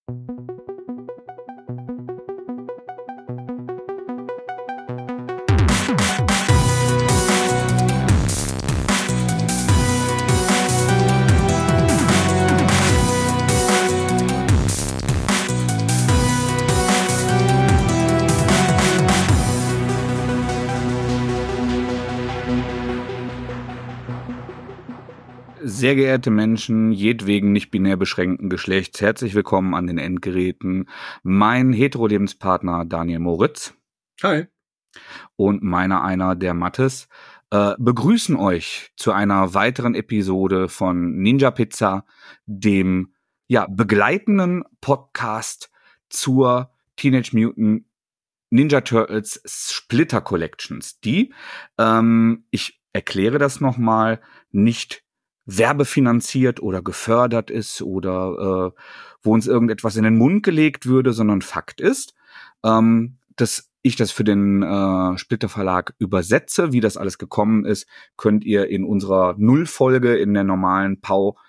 Sehr geehrte Menschen jedwegen nicht binär beschränkten Geschlechts, herzlich willkommen an den Endgeräten. Mein Hetero-Lebenspartner Daniel Moritz. Hi. Und einer der Mattes begrüßen euch zu einer weiteren Episode von Ninja Pizza, dem begleitenden Podcast zur Teenage Mutant Ninja Turtles Splitter Collections, die, ich erkläre das nochmal, nicht werbefinanziert oder gefördert ist oder wo uns irgendetwas in den Mund gelegt würde, sondern Fakt ist, dass ich das für den Splitter Verlag übersetze. Wie das alles gekommen ist, könnt ihr in unserer Nullfolge in der normalen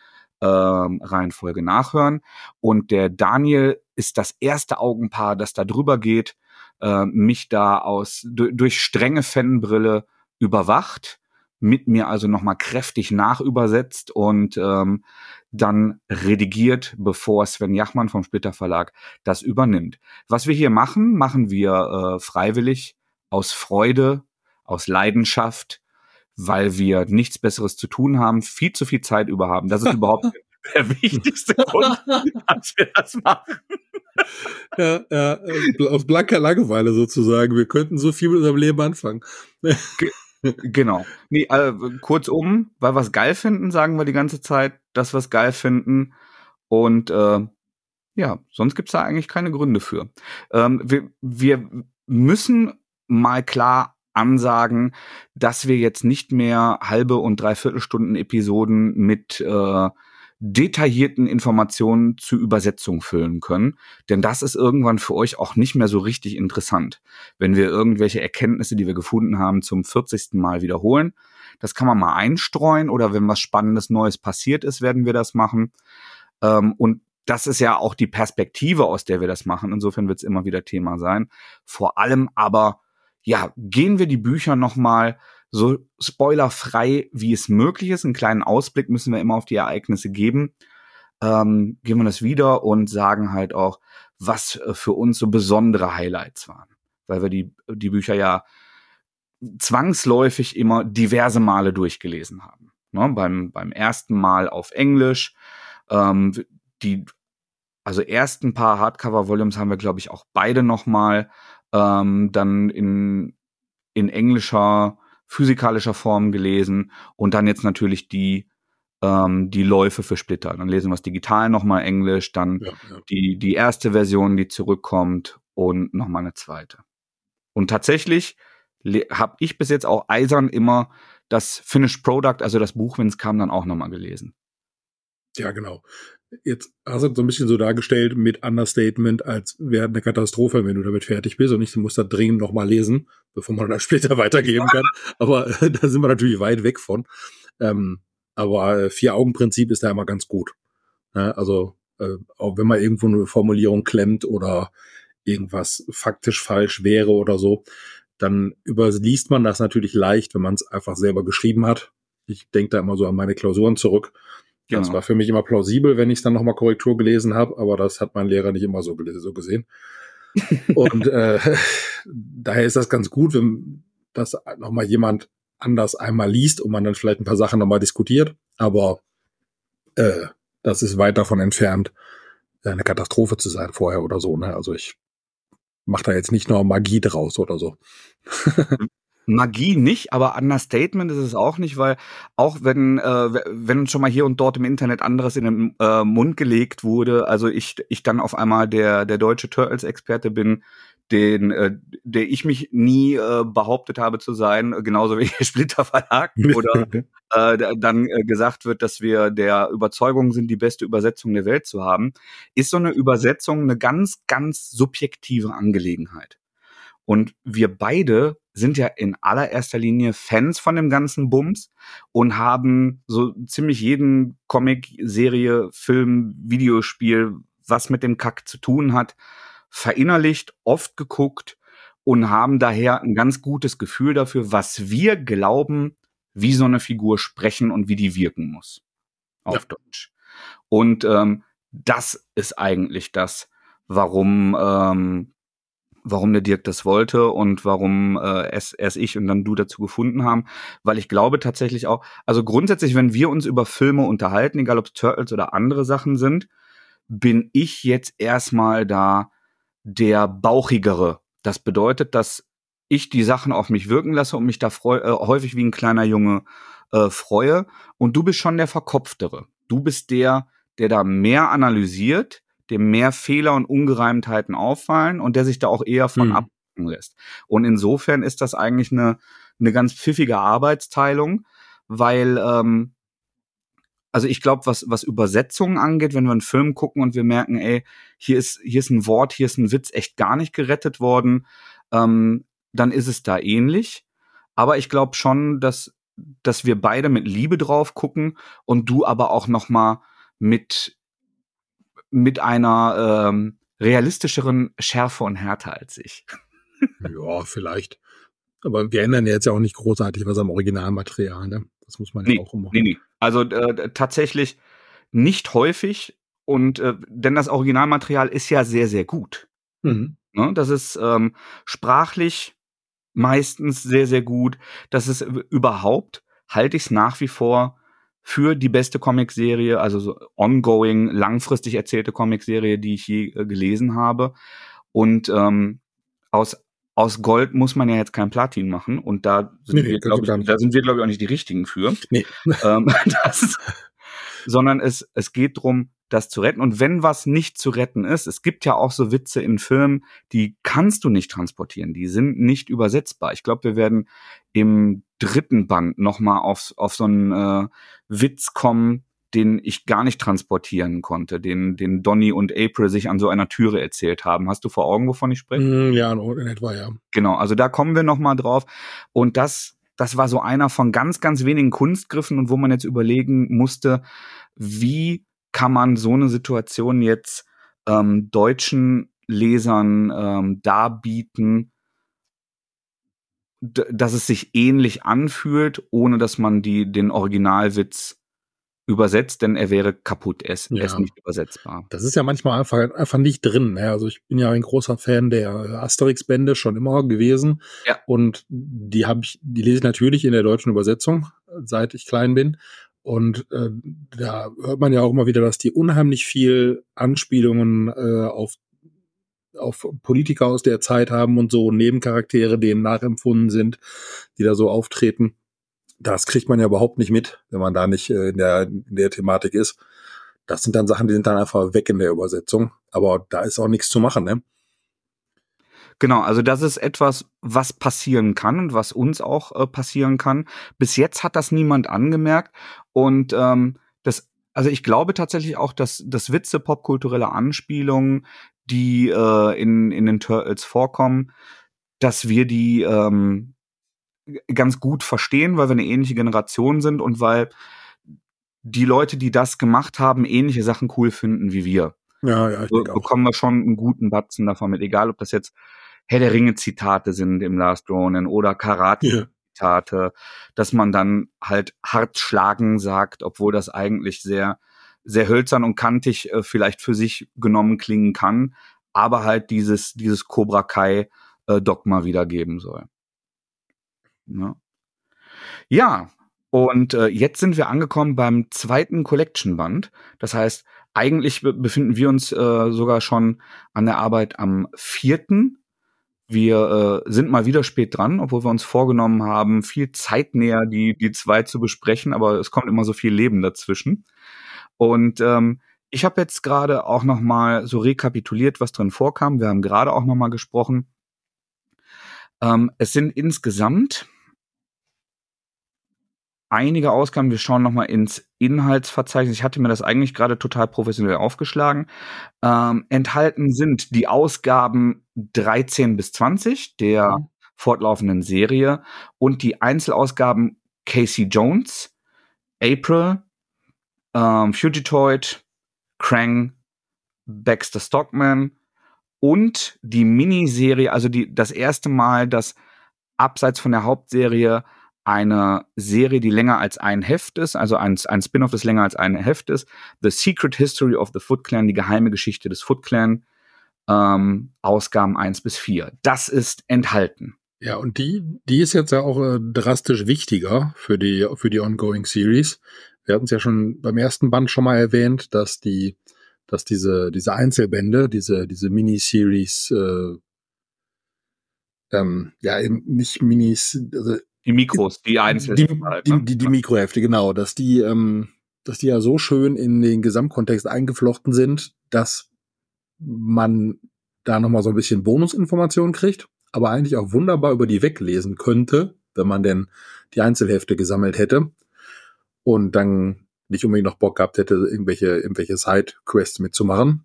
Reihenfolge nachhören. Und der Daniel ist das erste Augenpaar, das da drüber geht, mich da durch strenge Fanbrille überwacht, mit mir also nochmal kräftig nachübersetzt und dann redigiert, bevor Sven Jachmann vom Splitter Verlag das übernimmt. Was wir hier machen wir freiwillig, aus Freude, aus Leidenschaft, weil wir nichts Besseres zu tun haben, viel zu viel Zeit über haben. Das ist überhaupt der wichtigste Grund, dass wir das machen. Ja, aus blanker Langeweile sozusagen. Wir könnten so viel mit unserem Leben anfangen. Genau. Nee, kurzum, weil wir es geil finden, sagen wir die ganze Zeit, dass wir es geil finden. Und sonst gibt's da eigentlich keine Gründe für. Wir müssen mal klar ansagen, dass wir jetzt nicht mehr halbe und dreiviertel Stunden Episoden mit detaillierten Informationen zur Übersetzung füllen können. Denn das ist irgendwann für euch auch nicht mehr so richtig interessant, wenn wir irgendwelche Erkenntnisse, die wir gefunden haben, zum 40. Mal wiederholen. Das kann man mal einstreuen oder wenn was Spannendes Neues passiert ist, werden wir das machen. Und das ist ja auch die Perspektive, aus der wir das machen. Insofern wird es immer wieder Thema sein. Vor allem aber, gehen wir die Bücher noch mal so spoilerfrei, wie es möglich ist. Einen kleinen Ausblick müssen wir immer auf die Ereignisse geben. Gehen wir das wieder und sagen halt auch, was für uns so besondere Highlights waren. Weil wir die Bücher ja zwangsläufig immer diverse Male durchgelesen haben. Ne? Beim ersten Mal auf Englisch. Ersten paar Hardcover-Volumes haben wir, glaube ich, auch beide noch mal dann in englischer, physikalischer Form gelesen und dann jetzt natürlich die Läufe für Splitter. Dann lesen wir es digital nochmal Englisch, dann die erste Version, die zurückkommt und nochmal eine zweite. Und tatsächlich habe ich bis jetzt auch eisern immer das Finished Product, also das Buch, wenn es kam, dann auch nochmal gelesen. Ja, genau. Jetzt hast du so ein bisschen so dargestellt mit Understatement, als wäre eine Katastrophe, wenn du damit fertig bist und ich muss da dringend noch mal lesen, bevor man das später weitergeben kann. Aber da sind wir natürlich weit weg von. Aber Vier-Augen-Prinzip ist da immer ganz gut. Also auch wenn man irgendwo eine Formulierung klemmt oder irgendwas faktisch falsch wäre oder so, dann überliest man das natürlich leicht, wenn man es einfach selber geschrieben hat. Ich denke da immer so an meine Klausuren zurück. Genau. Das war für mich immer plausibel, wenn ich es dann nochmal Korrektur gelesen habe, aber das hat mein Lehrer nicht immer so gesehen. Und daher ist das ganz gut, wenn das nochmal jemand anders einmal liest und man dann vielleicht ein paar Sachen nochmal diskutiert. Aber das ist weit davon entfernt, eine Katastrophe zu sein vorher oder so. Ne? Also ich mache da jetzt nicht noch Magie draus oder so. Magie nicht, aber Understatement ist es auch nicht, weil auch wenn uns schon mal hier und dort im Internet anderes in den Mund gelegt wurde, also ich dann auf einmal der deutsche Turtles-Experte bin, der ich mich nie behauptet habe zu sein, genauso wie der Splitter Verlag, oder dann gesagt wird, dass wir der Überzeugung sind, die beste Übersetzung der Welt zu haben, ist so eine Übersetzung eine ganz, ganz subjektive Angelegenheit. Und wir beide sind ja in allererster Linie Fans von dem ganzen Bums und haben so ziemlich jeden Comic, Serie, Film, Videospiel, was mit dem Kack zu tun hat, verinnerlicht, oft geguckt und haben daher ein ganz gutes Gefühl dafür, was wir glauben, wie so eine Figur sprechen und wie die wirken muss, Ja. auf Deutsch. Und das ist eigentlich das, warum der Dirk das wollte und warum erst ich und dann du dazu gefunden haben. Weil ich glaube tatsächlich auch, also grundsätzlich, wenn wir uns über Filme unterhalten, egal ob es Turtles oder andere Sachen sind, bin ich jetzt erstmal da der Bauchigere. Das bedeutet, dass ich die Sachen auf mich wirken lasse und mich da häufig wie ein kleiner Junge freue. Und du bist schon der Verkopftere. Du bist der da mehr analysiert, dem mehr Fehler und Ungereimtheiten auffallen und der sich da auch eher von ablenken lässt. Und insofern ist das eigentlich eine ganz pfiffige Arbeitsteilung, weil also ich glaube, was Übersetzungen angeht, wenn wir einen Film gucken und wir merken, ey, hier ist ein Wort, hier ist ein Witz echt gar nicht gerettet worden, dann ist es da ähnlich. Aber ich glaube schon, dass wir beide mit Liebe drauf gucken und du aber auch noch mal mit einer realistischeren Schärfe und Härte als ich. Ja, vielleicht. Aber wir ändern ja jetzt ja auch nicht großartig was am Originalmaterial, ne? Das muss man ja auch immer. Nee. Also tatsächlich nicht häufig und denn das Originalmaterial ist ja sehr, sehr gut. Mhm. Ne? Das ist sprachlich meistens sehr, sehr gut. Das ist überhaupt, halte ich es nach wie vor für die beste Comicserie, also so ongoing, langfristig erzählte Comicserie, die ich je gelesen habe. Und aus Gold muss man ja jetzt kein Platin machen. Und da sind wir, glaube ich, auch nicht die Richtigen für. Nee. Sondern es geht drum, das zu retten. Und wenn was nicht zu retten ist, es gibt ja auch so Witze in Filmen, die kannst du nicht transportieren, die sind nicht übersetzbar. Ich glaube, wir werden im 3. Band noch mal auf so einen Witz kommen, den ich gar nicht transportieren konnte, den Donnie und April sich an so einer Türe erzählt haben. Hast du vor Augen, wovon ich spreche? Ja, in etwa, ja. Genau, also da kommen wir noch mal drauf. Und das war so einer von ganz, ganz wenigen Kunstgriffen und wo man jetzt überlegen musste, wie kann man so eine Situation jetzt deutschen Lesern darbieten, dass es sich ähnlich anfühlt, ohne dass man den Originalwitz übersetzt, denn er wäre kaputt, er ist nicht übersetzbar. Das ist ja manchmal einfach nicht drin. Ne? Also ich bin ja ein großer Fan der Asterix-Bände schon immer gewesen. Ja. Und die lese ich natürlich in der deutschen Übersetzung, seit ich klein bin. Und da hört man ja auch immer wieder, dass die unheimlich viel Anspielungen auf Politiker aus der Zeit haben und so Nebencharaktere, denen nachempfunden sind, die da so auftreten. Das kriegt man ja überhaupt nicht mit, wenn man da nicht in der Thematik ist. Das sind dann Sachen, die sind dann einfach weg in der Übersetzung. Aber da ist auch nichts zu machen, ne? Genau, also das ist etwas, was passieren kann und was uns auch passieren kann. Bis jetzt hat das niemand angemerkt. Und also ich glaube tatsächlich auch, dass Witze, popkulturelle Anspielungen, die in den Turtles vorkommen, dass wir die ganz gut verstehen, weil wir eine ähnliche Generation sind und weil die Leute, die das gemacht haben, ähnliche Sachen cool finden wie wir. Ja, ich denke auch. Bekommen wir schon einen guten Batzen davon mit, egal ob das jetzt Herr der Ringe-Zitate sind im Last Ronin oder Karate-Zitate, dass man dann halt hart schlagen sagt, obwohl das eigentlich sehr, sehr hölzern und kantig vielleicht für sich genommen klingen kann, aber halt dieses Cobra Kai Dogma wiedergeben soll. Ja, und jetzt sind wir angekommen beim 2. Collection-Band. Das heißt, eigentlich befinden wir uns sogar schon an der Arbeit am 4. Wir sind mal wieder spät dran, obwohl wir uns vorgenommen haben, viel zeitnäher die 2 zu besprechen, aber es kommt immer so viel Leben dazwischen. Und ich habe jetzt gerade auch noch mal so rekapituliert, was drin vorkam. Wir haben gerade auch noch mal gesprochen. Es sind insgesamt einige Ausgaben. Wir schauen noch mal ins Inhaltsverzeichnis. Ich hatte mir das eigentlich gerade total professionell aufgeschlagen. Enthalten sind die Ausgaben 13 bis 20 der fortlaufenden Serie und die Einzelausgaben Casey Jones, April, Fugitoid, Krang, Baxter Stockman und die Miniserie, also das erste Mal, dass abseits von der Hauptserie eine Serie, die länger als ein Heft ist, also ein Spin-off, das länger als ein Heft ist, The Secret History of the Foot Clan, die geheime Geschichte des Foot Clan, Ausgaben 1-4. Das ist enthalten. Ja, und die ist jetzt ja auch drastisch wichtiger für die Ongoing Series. Wir hatten es ja schon beim ersten Band schon mal erwähnt, dass diese Einzelbände, diese Miniseries, ja eben nicht Minis, also die Mikros, die Einzelhefte halt, ne? Die Mikrohefte, genau, dass die ja so schön in den Gesamtkontext eingeflochten sind, dass man da nochmal so ein bisschen Bonusinformationen kriegt, aber eigentlich auch wunderbar über die weglesen könnte, wenn man denn die Einzelhefte gesammelt hätte und dann nicht unbedingt noch Bock gehabt hätte, irgendwelche Side-Quests mitzumachen.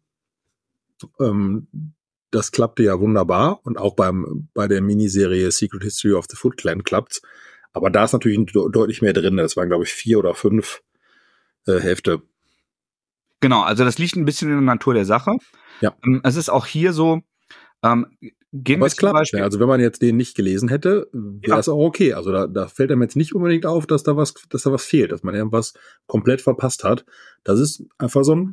Das klappte ja wunderbar und auch bei der Miniserie Secret History of the Foot Clan klappt's. Aber da ist natürlich deutlich mehr drin. Das waren, glaube ich, 4 oder 5 Hefte. Genau, also das liegt ein bisschen in der Natur der Sache. Ja. Es ist auch hier so, gehen aber wir es klappt. Beispiel, Also wenn man jetzt den nicht gelesen hätte, wäre es auch okay. Also da fällt einem jetzt nicht unbedingt auf, dass da was fehlt, dass man irgendwas komplett verpasst hat. Das ist einfach so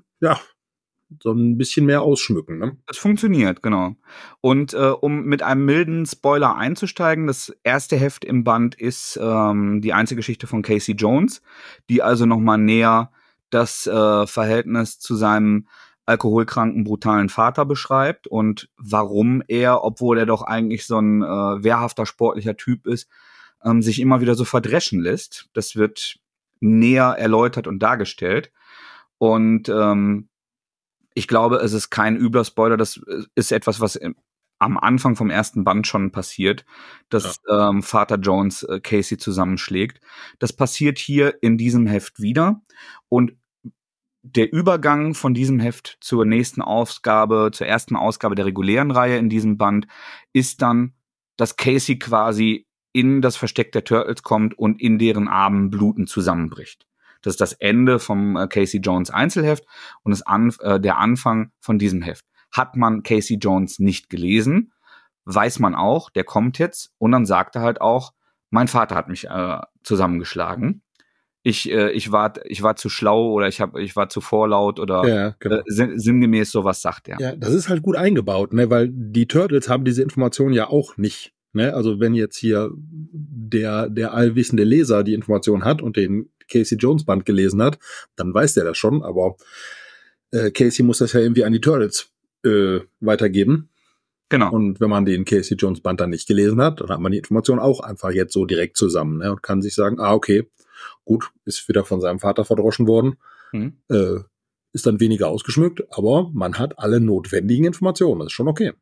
ein bisschen mehr ausschmücken, ne? Das funktioniert, genau. Und um mit einem milden Spoiler einzusteigen, das erste Heft im Band ist die Einzelgeschichte von Casey Jones, die also nochmal näher das Verhältnis zu seinem alkoholkranken, brutalen Vater beschreibt und warum er, obwohl er doch eigentlich so ein wehrhafter, sportlicher Typ ist, sich immer wieder so verdreschen lässt. Das wird näher erläutert und dargestellt. Und ich glaube, es ist kein übler Spoiler, das ist etwas, was am Anfang vom ersten Band schon passiert, dass Vater Jones Casey zusammenschlägt. Das passiert hier in diesem Heft wieder und der Übergang von diesem Heft zur ersten Ausgabe der regulären Reihe in diesem Band ist dann, dass Casey quasi in das Versteck der Turtles kommt und in deren Armen blutend zusammenbricht. Das ist das Ende vom Casey Jones Einzelheft und der Anfang von diesem Heft. Hat man Casey Jones nicht gelesen, weiß man auch, der kommt jetzt und dann sagt er halt auch, mein Vater hat mich zusammengeschlagen. Ich war zu schlau oder ich war zu vorlaut oder ja, genau. Sinngemäß sowas sagt er. Ja, das ist halt gut eingebaut, ne, weil die Turtles haben diese Informationen ja auch nicht. Ne? Also wenn jetzt hier der allwissende Leser die Information hat und den Casey Jones Band gelesen hat, dann weiß der das schon, aber Casey muss das ja irgendwie an die Turtles weitergeben. Genau. Und wenn man den Casey Jones Band dann nicht gelesen hat, dann hat man die Information auch einfach jetzt so direkt zusammen, ne, und kann sich sagen, okay, gut, ist wieder von seinem Vater verdroschen worden, ist dann weniger ausgeschmückt, aber man hat alle notwendigen Informationen, das ist schon okay.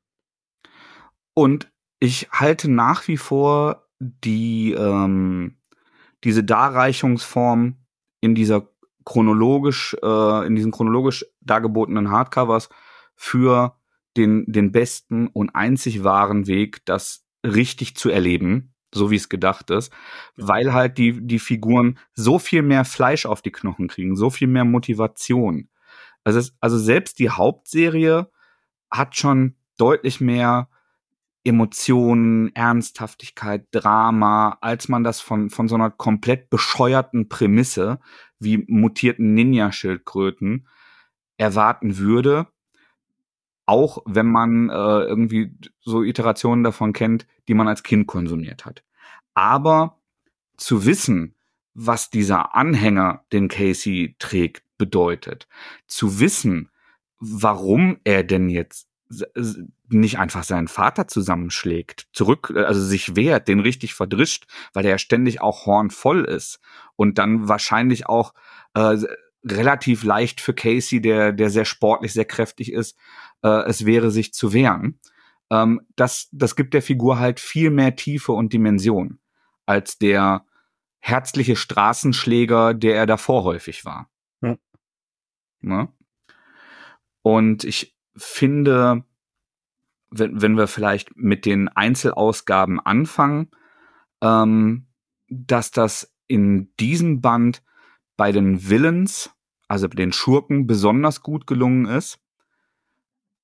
Und ich halte nach wie vor diese Darreichungsform in diesen chronologisch dargebotenen Hardcovers für den besten und einzig wahren Weg, das richtig zu erleben, so wie es gedacht ist, weil halt die Figuren so viel mehr Fleisch auf die Knochen kriegen, so viel mehr Motivation. Also selbst die Hauptserie hat schon deutlich mehr Emotionen, Ernsthaftigkeit, Drama, als man das von so einer komplett bescheuerten Prämisse wie mutierten Ninja-Schildkröten erwarten würde. Auch wenn man irgendwie so Iterationen davon kennt, die man als Kind konsumiert hat. Aber zu wissen, was dieser Anhänger, den Casey trägt, bedeutet, zu wissen, warum er denn jetzt nicht einfach seinen Vater zusammenschlägt, also sich wehrt, den richtig verdrischt, weil der ja ständig auch hornvoll ist und dann wahrscheinlich auch relativ leicht für Casey, der sehr sportlich, sehr kräftig ist, es wäre, sich zu wehren. Das gibt der Figur halt viel mehr Tiefe und Dimension als der herzliche Straßenschläger, der er davor häufig war. Ja. Ne? Und ich finde, wenn wir vielleicht mit den Einzelausgaben anfangen, dass das in diesem Band bei den Villains, also den Schurken, besonders gut gelungen ist.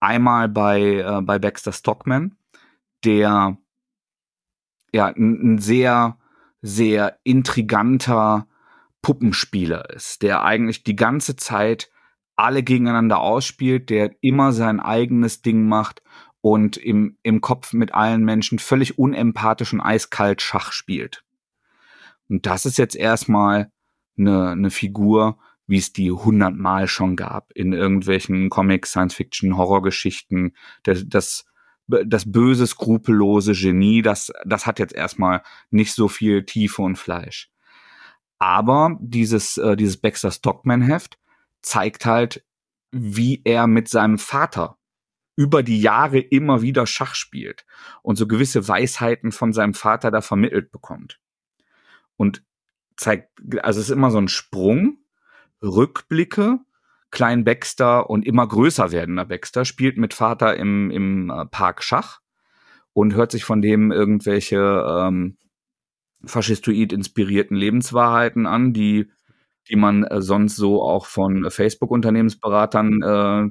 Einmal bei Baxter Stockman, der ja ein sehr, sehr intriganter Puppenspieler ist, der eigentlich die ganze Zeit alle gegeneinander ausspielt, der immer sein eigenes Ding macht und im Kopf mit allen Menschen völlig unempathisch und eiskalt Schach spielt. Und das ist jetzt erstmal eine Figur, wie es die 100-mal schon gab in irgendwelchen Comics, Science-Fiction, Horrorgeschichten. Das böse, skrupellose Genie, das hat jetzt erstmal nicht so viel Tiefe und Fleisch. Aber dieses Baxter Stockman-Heft zeigt halt, wie er mit seinem Vater über die Jahre immer wieder Schach spielt und so gewisse Weisheiten von seinem Vater da vermittelt bekommt. Und zeigt, also es ist immer so ein Sprung, Rückblicke, Klein Baxter und immer größer werdender Baxter spielt mit Vater im Park Schach und hört sich von dem irgendwelche faschistoid inspirierten Lebenswahrheiten an, die man sonst so auch von Facebook-Unternehmensberatern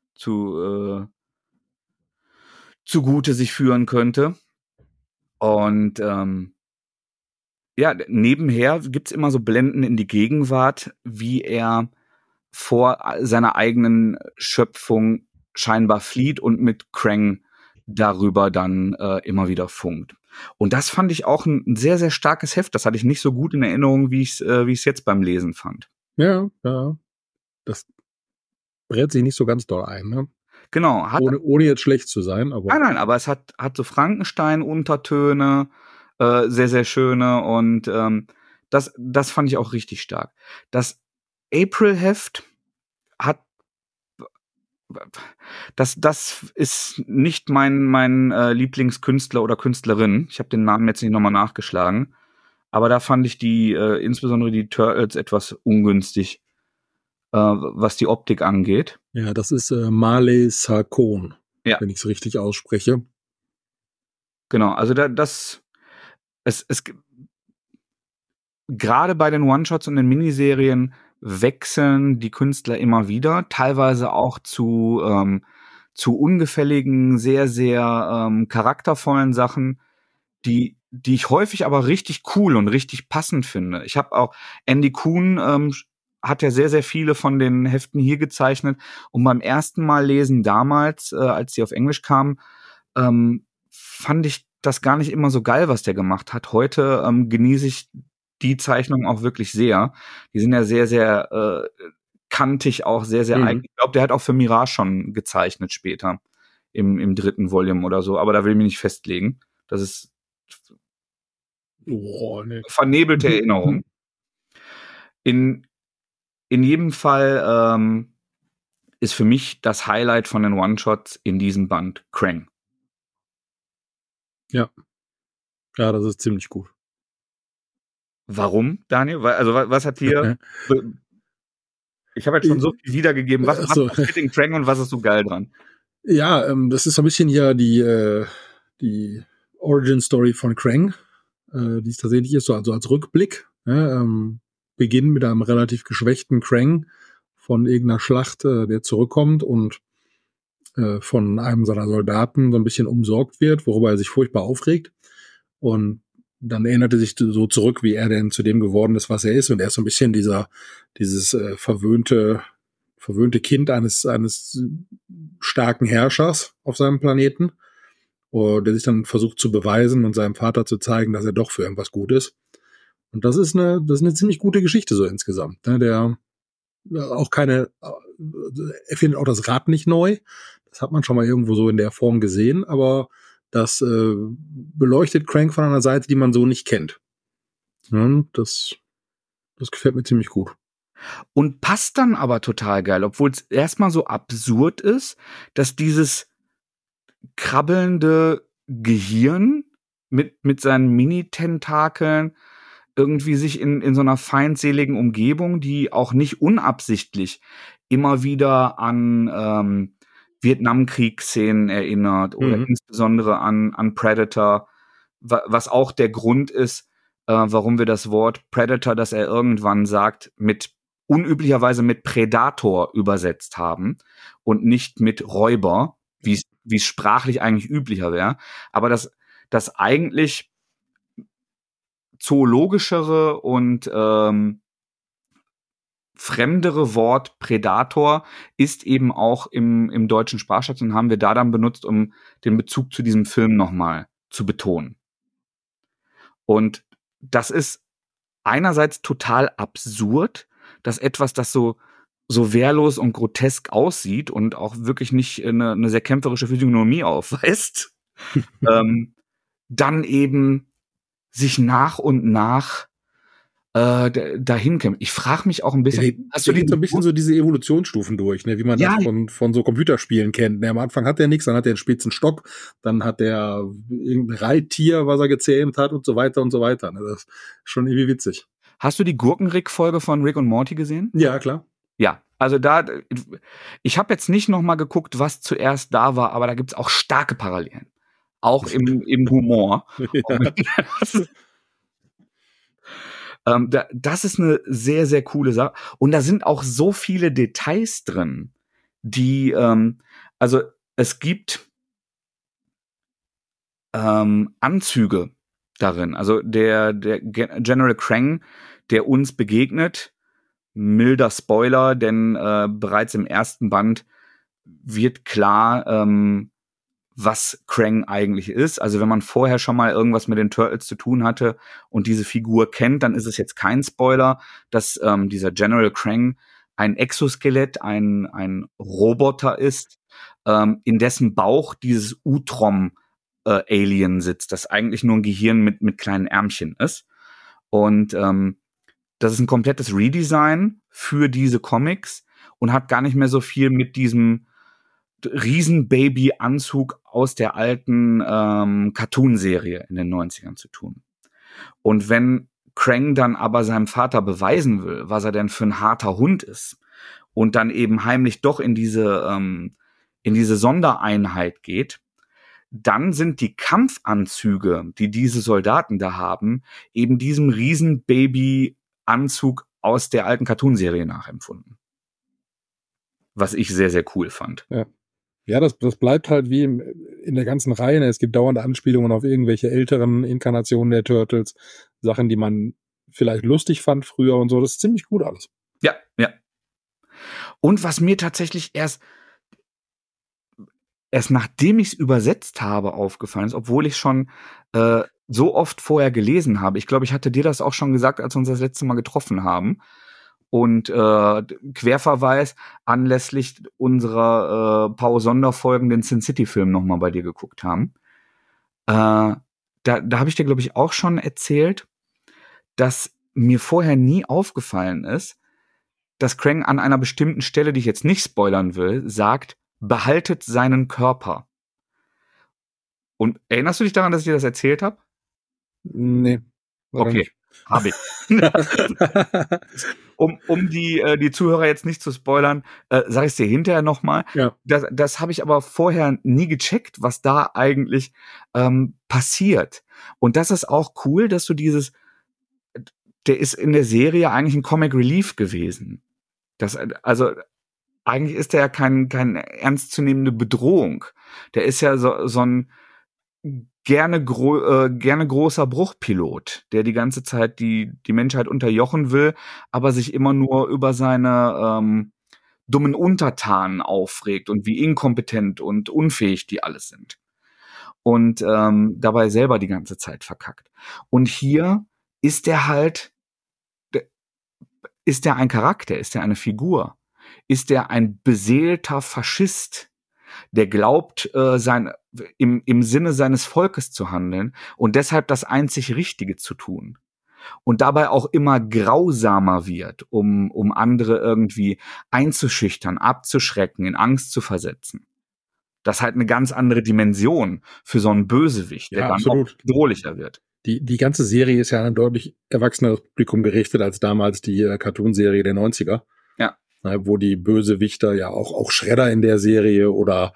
zugute sich führen könnte. Und ja, nebenher gibt's immer so Blenden in die Gegenwart, wie er vor seiner eigenen Schöpfung scheinbar flieht und mit Krang darüber dann immer wieder funkt. Und das fand ich auch ein sehr, sehr starkes Heft. Das hatte ich nicht so gut in Erinnerung, wie ich es jetzt beim Lesen fand. Ja. Das brät sich nicht so ganz doll ein, ne? Genau. Ohne jetzt schlecht zu sein, aber. Nein, aber es hat so Frankenstein-Untertöne, sehr, sehr schöne, und das fand ich auch richtig stark. Das April-Heft hat das ist nicht mein Lieblingskünstler oder Künstlerin. Ich habe den Namen jetzt nicht nochmal nachgeschlagen. Aber da fand ich insbesondere die Turtles etwas ungünstig, was die Optik angeht. Ja, das ist Marley Sarkon, ja, wenn ich es richtig ausspreche. Genau, also es gerade bei den One-Shots und den Miniserien wechseln die Künstler immer wieder, teilweise auch zu ungefälligen, sehr, sehr charaktervollen Sachen, die ich häufig aber richtig cool und richtig passend finde. Ich habe auch Andy Kuhn hat ja sehr, sehr viele von den Heften hier gezeichnet, und beim ersten Mal lesen damals, als die auf Englisch kamen, fand ich das gar nicht immer so geil, was der gemacht hat. Heute genieße ich die Zeichnungen auch wirklich sehr. Die sind ja sehr, sehr kantig, auch sehr, sehr eigen. Ich glaube, der hat auch für Mirage schon gezeichnet später, im 3. Volume oder so, aber da will ich mich nicht festlegen. Das ist vernebelte Erinnerung. In jedem Fall ist für mich das Highlight von den One-Shots in diesem Band Krang. Ja, das ist ziemlich gut. Warum, Daniel? Also was hat dir... Ich habe jetzt schon so viel wiedergegeben. Was passiert in Krang und was ist so geil dran? Ja, das ist so ein bisschen ja die Origin-Story von Krang, die es tatsächlich ist, so also als Rückblick. Beginn mit einem relativ geschwächten Krang von irgendeiner Schlacht, der zurückkommt und von einem seiner Soldaten so ein bisschen umsorgt wird, worüber er sich furchtbar aufregt. Und dann erinnert er sich so zurück, wie er denn zu dem geworden ist, was er ist. Und er ist so ein bisschen dieses verwöhnte Kind eines starken Herrschers auf seinem Planeten, der sich dann versucht zu beweisen und seinem Vater zu zeigen, dass er doch für irgendwas gut ist. Und das ist eine ziemlich gute Geschichte so insgesamt. Ne? Der auch er findet auch das Rad nicht neu. Das hat man schon mal irgendwo so in der Form gesehen, aber das beleuchtet Krang von einer Seite, die man so nicht kennt. Ja, das gefällt mir ziemlich gut. Und passt dann aber total geil, obwohl es erstmal so absurd ist, dass dieses krabbelnde Gehirn mit seinen Mini-Tentakeln irgendwie sich in so einer feindseligen Umgebung, die auch nicht unabsichtlich immer wieder an Vietnamkriegsszenen erinnert oder insbesondere an Predator, was auch der Grund ist, warum wir das Wort Predator, das er irgendwann sagt, unüblicherweise mit Predator übersetzt haben und nicht mit Räuber, wie es sprachlich eigentlich üblicher wäre. Aber das eigentlich zoologischere und fremdere Wort Predator ist eben auch im deutschen Sprachschatz und haben wir da dann benutzt, um den Bezug zu diesem Film nochmal zu betonen. Und das ist einerseits total absurd, dass etwas, das so wehrlos und grotesk aussieht und auch wirklich nicht eine sehr kämpferische Physiognomie aufweist, dann eben sich nach und nach dahin kämpft. Ich frage mich auch ein bisschen, hast du so ein bisschen so diese Evolutionsstufen durch, ne, wie man das von so Computerspielen kennt. Ne, am Anfang hat er nichts, dann hat er einen spitzen Stock, dann hat er irgendein Reittier, was er gezähmt hat und so weiter und so weiter. Ne, das ist schon irgendwie witzig. Hast du die Gurkenrick-Folge von Rick und Morty gesehen? Ja, klar. Ja, also ich habe jetzt nicht noch mal geguckt, was zuerst da war, aber da gibt's auch starke Parallelen. Auch im Humor. Das ist eine sehr, sehr coole Sache. Und da sind auch so viele Details drin, die, also es gibt Anzüge darin. Also der General Krang, der uns begegnet, milder Spoiler, denn bereits im ersten Band wird klar, was Krang eigentlich ist. Also wenn man vorher schon mal irgendwas mit den Turtles zu tun hatte und diese Figur kennt, dann ist es jetzt kein Spoiler, dass dieser General Krang ein Exoskelett, ein Roboter ist, in dessen Bauch dieses Utrom-Alien sitzt, das eigentlich nur ein Gehirn mit kleinen Ärmchen ist. Und das ist ein komplettes Redesign für diese Comics und hat gar nicht mehr so viel mit diesem Riesen-Baby-Anzug aus der alten Cartoon-Serie in den 90ern zu tun. Und wenn Krang dann aber seinem Vater beweisen will, was er denn für ein harter Hund ist und dann eben heimlich doch in diese Sondereinheit geht, dann sind die Kampfanzüge, die diese Soldaten da haben, eben diesem Riesen-Baby-Anzug aus der alten Cartoon-Serie nachempfunden. Was ich sehr, sehr cool fand. Ja, das bleibt halt wie in der ganzen Reihe. Es gibt dauernde Anspielungen auf irgendwelche älteren Inkarnationen der Turtles. Sachen, die man vielleicht lustig fand früher und so. Das ist ziemlich gut alles. Ja, ja. Und was mir tatsächlich erst nachdem ich es übersetzt habe, aufgefallen ist, obwohl ich schon so oft vorher gelesen habe. Ich glaube, ich hatte dir das auch schon gesagt, als wir uns das letzte Mal getroffen haben. Und Querverweis anlässlich unserer Power-Sonderfolgen den Sin City-Film nochmal bei dir geguckt haben. Da habe ich dir, glaube ich, auch schon erzählt, dass mir vorher nie aufgefallen ist, dass Krang an einer bestimmten Stelle, die ich jetzt nicht spoilern will, sagt, behaltet seinen Körper. Und erinnerst du dich daran, dass ich dir das erzählt habe? Nee. Okay, habe ich. um die Zuhörer jetzt nicht zu spoilern, sage ich es dir hinterher nochmal. Ja. Das habe ich aber vorher nie gecheckt, was da eigentlich passiert. Und das ist auch cool, dass du der ist in der Serie eigentlich ein Comic Relief gewesen. Also eigentlich ist der ja keine ernstzunehmende Bedrohung. Der ist ja so ein gerne großer Bruchpilot, der die ganze Zeit die Menschheit unterjochen will, aber sich immer nur über seine dummen Untertanen aufregt und wie inkompetent und unfähig die alles sind. Und dabei selber die ganze Zeit verkackt. Und hier ist der halt, ist der ein Charakter, ist der eine Figur? Ist der ein beseelter Faschist, der glaubt, im Sinne seines Volkes zu handeln und deshalb das einzig Richtige zu tun? Und dabei auch immer grausamer wird, um andere irgendwie einzuschüchtern, abzuschrecken, in Angst zu versetzen. Das ist halt eine ganz andere Dimension für so einen Bösewicht, der dann auch bedrohlicher wird. Die ganze Serie ist ja an ein deutlich erwachseneres Publikum gerichtet als damals die Cartoon-Serie der 90er. Ja. Wo die Bösewichter ja auch Shredder in der Serie oder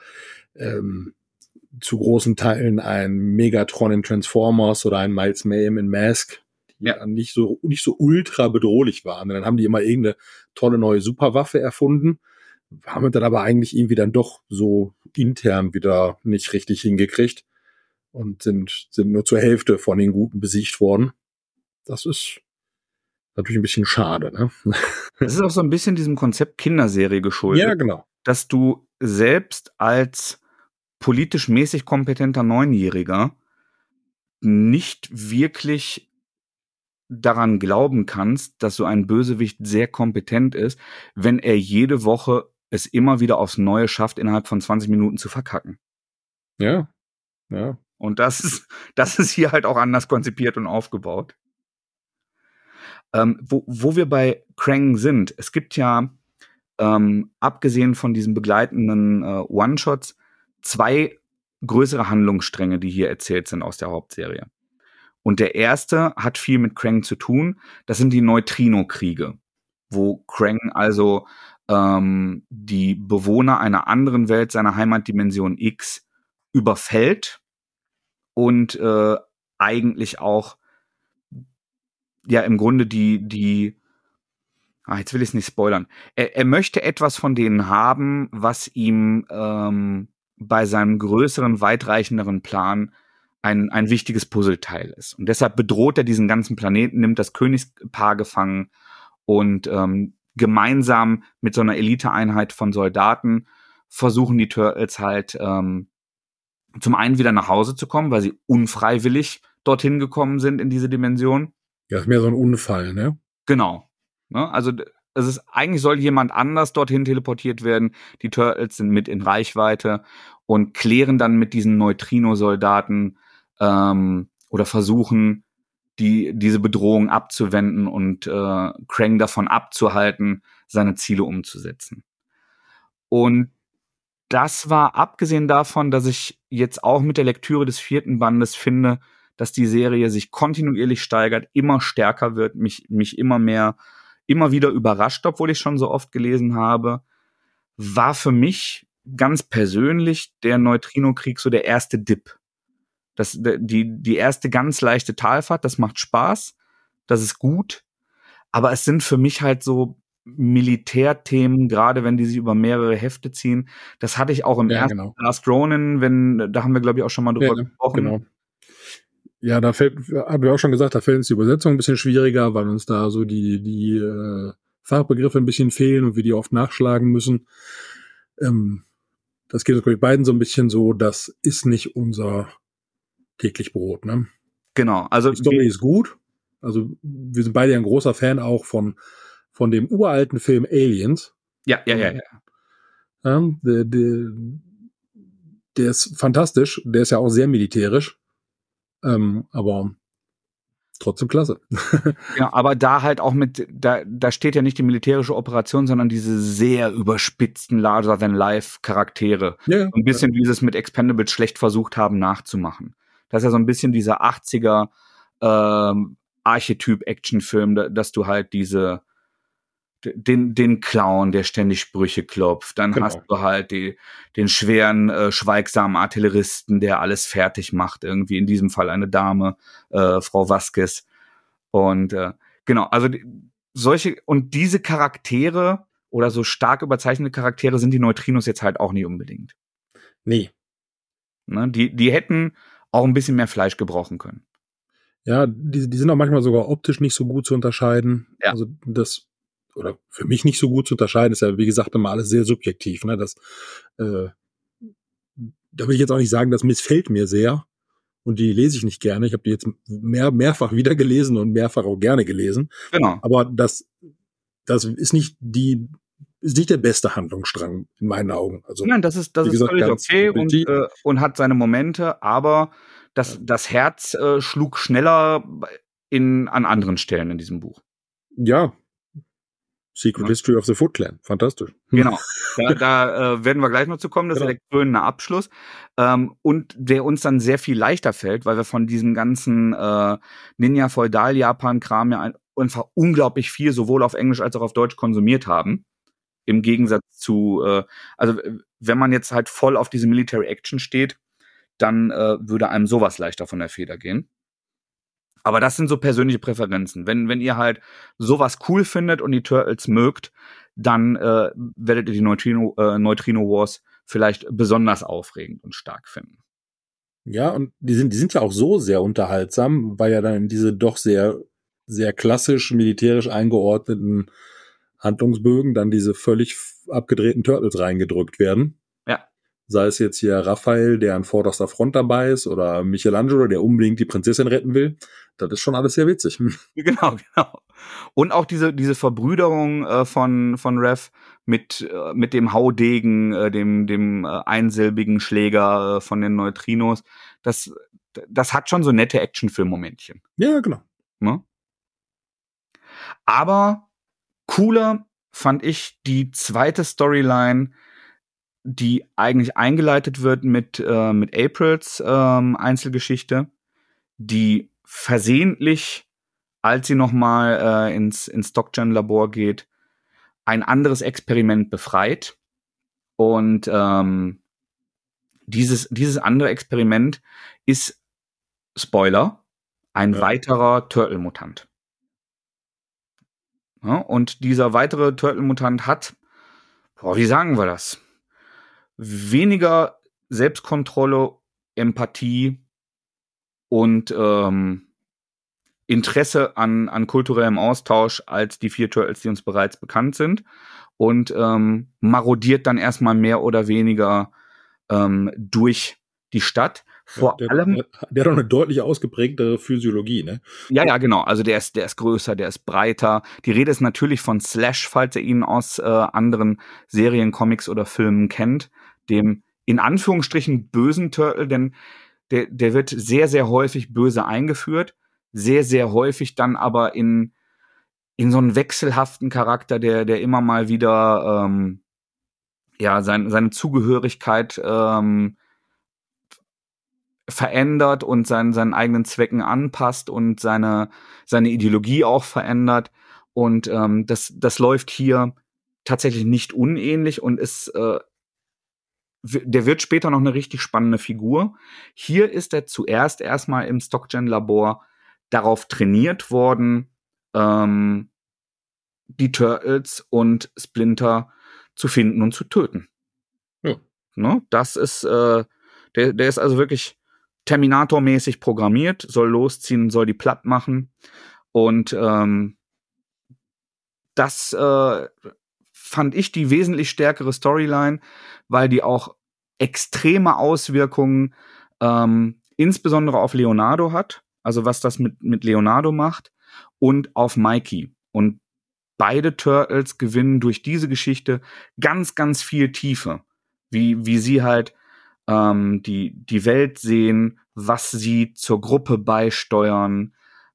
zu großen Teilen ein Megatron in Transformers oder ein Miles Mayhem in Mask, die nicht so ultra bedrohlich waren. Und dann haben die immer irgendeine tolle neue Superwaffe erfunden, haben wir dann aber eigentlich irgendwie dann doch so intern wieder nicht richtig hingekriegt und sind nur zur Hälfte von den Guten besiegt worden. Das ist natürlich ein bisschen schade, ne? Das ist auch so ein bisschen diesem Konzept Kinderserie Ja, geschuldet, genau. dass du selbst als politisch mäßig kompetenter Neunjähriger nicht wirklich daran glauben kannst, dass so ein Bösewicht sehr kompetent ist, wenn er jede Woche es immer wieder aufs Neue schafft, innerhalb von 20 Minuten zu verkacken. Ja, ja. Und das ist hier halt auch anders konzipiert und aufgebaut. Wo wir bei Krang sind, es gibt ja, abgesehen von diesen begleitenden One-Shots, 2 größere Handlungsstränge, die hier erzählt sind aus der Hauptserie. Und der erste hat viel mit Krang zu tun. Das sind die Neutrino-Kriege, wo Krang also die Bewohner einer anderen Welt, seiner Heimatdimension X, überfällt und eigentlich auch ja im Grunde jetzt will ich es nicht spoilern. Er möchte etwas von denen haben, was ihm bei seinem größeren, weitreichenderen Plan ein wichtiges Puzzleteil ist. Und deshalb bedroht er diesen ganzen Planeten, nimmt das Königspaar gefangen und gemeinsam mit so einer Eliteeinheit von Soldaten versuchen die Turtles halt zum einen wieder nach Hause zu kommen, weil sie unfreiwillig dorthin gekommen sind in diese Dimension. Ja, ist mehr so ein Unfall, ne? Genau. Ne? Also eigentlich soll jemand anders dorthin teleportiert werden. Die Turtles sind mit in Reichweite und klären dann mit diesen Neutrino-Soldaten oder versuchen, diese Bedrohung abzuwenden und Krang davon abzuhalten, seine Ziele umzusetzen. Und das war abgesehen davon, dass ich jetzt auch mit der Lektüre des 4. Bandes finde, dass die Serie sich kontinuierlich steigert, immer stärker wird, mich immer wieder überrascht, obwohl ich schon so oft gelesen habe, war für mich ganz persönlich der Neutrino-Krieg so der erste Dip. Die erste ganz leichte Talfahrt, das macht Spaß, das ist gut, aber es sind für mich halt so Militärthemen, gerade wenn die sich über mehrere Hefte ziehen. Das hatte ich auch im ersten Genau. Last Ronin, da haben wir, glaube ich, auch schon mal drüber gesprochen. Genau. Ja, haben wir auch schon gesagt, da fällt uns die Übersetzung ein bisschen schwieriger, weil uns da so die Fachbegriffe ein bisschen fehlen und wir die oft nachschlagen müssen. Das geht uns, glaube ich, beiden so ein bisschen so, das ist nicht unser täglich Brot, ne? Genau. Also die Story ist gut. Also wir sind beide ein großer Fan auch von dem uralten Film Aliens. Ja. Der ist fantastisch. Der ist ja auch sehr militärisch. Aber trotzdem klasse. Ja, aber da halt auch da steht ja nicht die militärische Operation, sondern diese sehr überspitzten Larger-than-Life-Charaktere. Ja, ein bisschen wie sie es mit Expendables schlecht versucht haben nachzumachen. Das ist ja so ein bisschen dieser 80er Archetyp-Actionfilm, dass du halt den Clown, der ständig Sprüche klopft. Dann hast du halt den schweren, schweigsamen Artilleristen, der alles fertig macht. Irgendwie in diesem Fall eine Dame, Frau Vasquez. Und genau, also diese Charaktere oder so stark überzeichnete Charaktere sind die Neutrinos jetzt halt auch nicht unbedingt. Nee. Ne? Die hätten auch ein bisschen mehr Fleisch gebrauchen können. Ja, die sind auch manchmal sogar optisch nicht so gut zu unterscheiden. Ja. Also oder für mich nicht so gut zu unterscheiden, ist ja, wie gesagt, immer alles sehr subjektiv. Ne? Da will ich jetzt auch nicht sagen, das missfällt mir sehr. Und die lese ich nicht gerne. Ich habe die jetzt mehrfach wieder gelesen und mehrfach auch gerne gelesen. Genau. Aber das ist nicht der beste Handlungsstrang in meinen Augen. Also, nein, das ist völlig okay und hat seine Momente, aber das Herz schlug schneller an anderen Stellen in diesem Buch. Ja. Secret History of the Foot Clan. Fantastisch. Genau. Da werden wir gleich noch zu kommen. Das ist der krönende Abschluss. Und der uns dann sehr viel leichter fällt, weil wir von diesem ganzen Ninja-Feudal-Japan-Kram ja einfach unglaublich viel sowohl auf Englisch als auch auf Deutsch konsumiert haben. Im Gegensatz zu, also wenn man jetzt halt voll auf diese Military Action steht, dann würde einem sowas leichter von der Feder gehen. Aber das sind so persönliche Präferenzen. Wenn ihr halt sowas cool findet und die Turtles mögt, dann werdet ihr die Neutrino Wars vielleicht besonders aufregend und stark finden. Ja, und die sind ja auch so sehr unterhaltsam, weil ja dann in diese doch sehr, sehr klassisch militärisch eingeordneten Handlungsbögen dann diese völlig abgedrehten Turtles reingedrückt werden. Ja. Sei es jetzt hier Raphael, der an vorderster Front dabei ist, oder Michelangelo, der unbedingt die Prinzessin retten will. Das ist schon alles sehr witzig. Genau. Und auch diese Verbrüderung von Rev mit dem Haudegen, dem einsilbigen Schläger von den Neutrinos, das hat schon so nette Actionfilm-Momentchen. Ja, genau. Ne? Aber cooler fand ich die zweite Storyline, die eigentlich eingeleitet wird mit Aprils Einzelgeschichte, die versehentlich, als sie noch mal ins Stockgen-Labor geht, ein anderes Experiment befreit. Und dieses andere Experiment ist, Spoiler, ein weiterer Turtle-Mutant. Ja, und dieser weitere Turtle-Mutant hat, wie sagen wir das? Weniger Selbstkontrolle, Empathie und Interesse an kulturellem Austausch als die 4 Turtles, die uns bereits bekannt sind. Und marodiert dann erstmal mehr oder weniger durch die Stadt. Vor allem. Der hat auch eine deutlich ausgeprägtere Physiologie, ne? Ja, genau. Also der ist größer, der ist breiter. Die Rede ist natürlich von Slash, falls ihr ihn aus anderen Serien, Comics oder Filmen kennt. Dem in Anführungsstrichen bösen Turtle, denn der wird sehr, sehr häufig böse eingeführt. Sehr, sehr häufig dann aber in so einen wechselhaften Charakter, der immer mal wieder seine Zugehörigkeit verändert und seinen eigenen Zwecken anpasst und seine Ideologie auch verändert. Und das läuft hier tatsächlich nicht unähnlich und ist der wird später noch eine richtig spannende Figur. Hier ist er zuerst erstmal im Stockgen-Labor darauf trainiert worden, die Turtles und Splinter zu finden und zu töten. Ja. Ne? Das ist, der ist also wirklich Terminator-mäßig programmiert, soll losziehen, soll die platt machen. Und das fand ich die wesentlich stärkere Storyline, weil die auch extreme Auswirkungen insbesondere auf Leonardo hat, also was das mit Leonardo macht, und auf Mikey. Und beide Turtles gewinnen durch diese Geschichte ganz, ganz viel Tiefe. Wie sie halt die Welt sehen, was sie zur Gruppe beisteuern,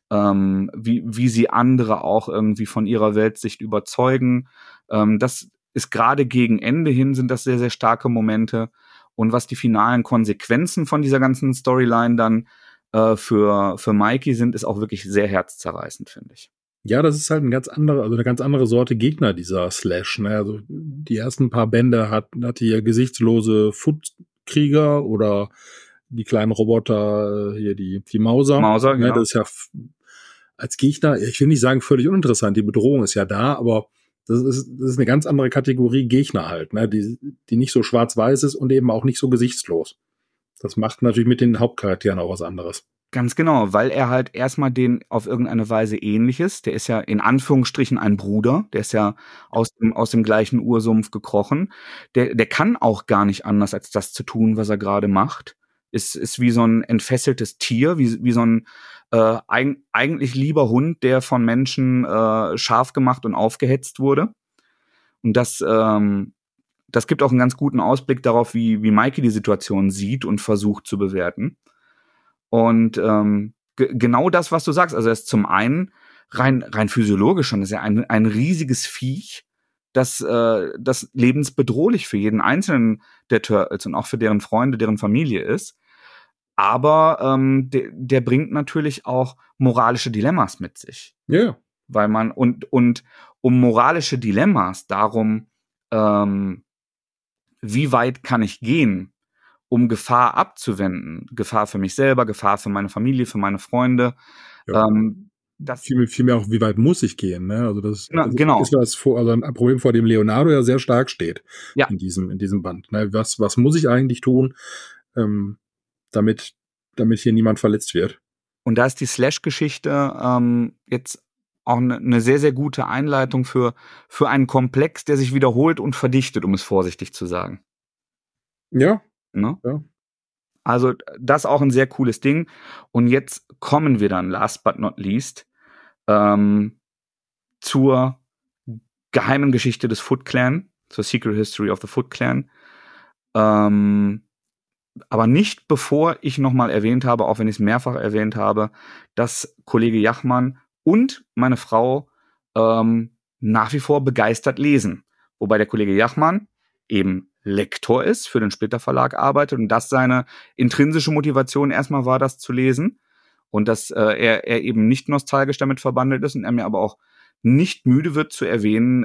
wie sie andere auch irgendwie von ihrer Weltsicht überzeugen. Das ist gerade gegen Ende hin sind das sehr, sehr starke Momente. Und was die finalen Konsequenzen von dieser ganzen Storyline dann für Mikey sind, ist auch wirklich sehr herzzerreißend, finde ich. Ja, das ist halt eine ganz andere Sorte Gegner, dieser Slash. Ne? Also die ersten paar Bände hatte hier gesichtslose Footkrieger oder die kleinen Roboter, hier die Mauser. Mauser, genau. Ja, das ist ja als Gegner, ich will nicht sagen völlig uninteressant, die Bedrohung ist ja da, aber das ist eine ganz andere Kategorie Gegner halt, ne? Die nicht so schwarz-weiß ist und eben auch nicht so gesichtslos. Das macht natürlich mit den Hauptcharakteren auch was anderes. Ganz genau, weil er halt erstmal den auf irgendeine Weise ähnlich ist. Der ist ja in Anführungsstrichen ein Bruder. Der ist ja aus dem gleichen Ursumpf gekrochen. Der kann auch gar nicht anders, als das zu tun, was er gerade macht. Ist wie so ein entfesseltes Tier, wie so ein eigentlich lieber Hund, der von Menschen scharf gemacht und aufgehetzt wurde. Und das gibt auch einen ganz guten Ausblick darauf, wie Mikey die Situation sieht und versucht zu bewerten. Und genau das, was du sagst, also er ist zum einen rein physiologisch schon, ist ja ein riesiges Viech, das lebensbedrohlich für jeden einzelnen der Turtles und auch für deren Freunde, deren Familie ist. Aber der bringt natürlich auch moralische Dilemmas mit sich. Ja. Yeah. Weil man und um moralische Dilemmas darum, wie weit kann ich gehen, um Gefahr abzuwenden. Gefahr für mich selber, Gefahr für meine Familie, für meine Freunde. Ja. Vielmehr auch, wie weit muss ich gehen, ne? Also das Genau. ist also ein Problem, vor dem Leonardo ja sehr stark steht Ja. in diesem Band. Ne? Was muss ich eigentlich tun, damit hier niemand verletzt wird? Und da ist die Slash-Geschichte jetzt auch eine sehr, sehr gute Einleitung für einen Komplex, der sich wiederholt und verdichtet, um es vorsichtig zu sagen. Ja, Ne? ja. Also das auch ein sehr cooles Ding. Und jetzt kommen wir dann, last but not least, zur geheimen Geschichte des Foot Clan, zur Secret History of the Foot Clan. Aber nicht bevor ich nochmal erwähnt habe, auch wenn ich es mehrfach erwähnt habe, dass Kollege Jachmann und meine Frau nach wie vor begeistert lesen. Wobei der Kollege Jachmann eben Lektor ist, für den Splitter Verlag arbeitet und das seine intrinsische Motivation erstmal war, das zu lesen. Und dass er eben nicht nostalgisch damit verbandelt ist und er mir aber auch nicht müde wird zu erwähnen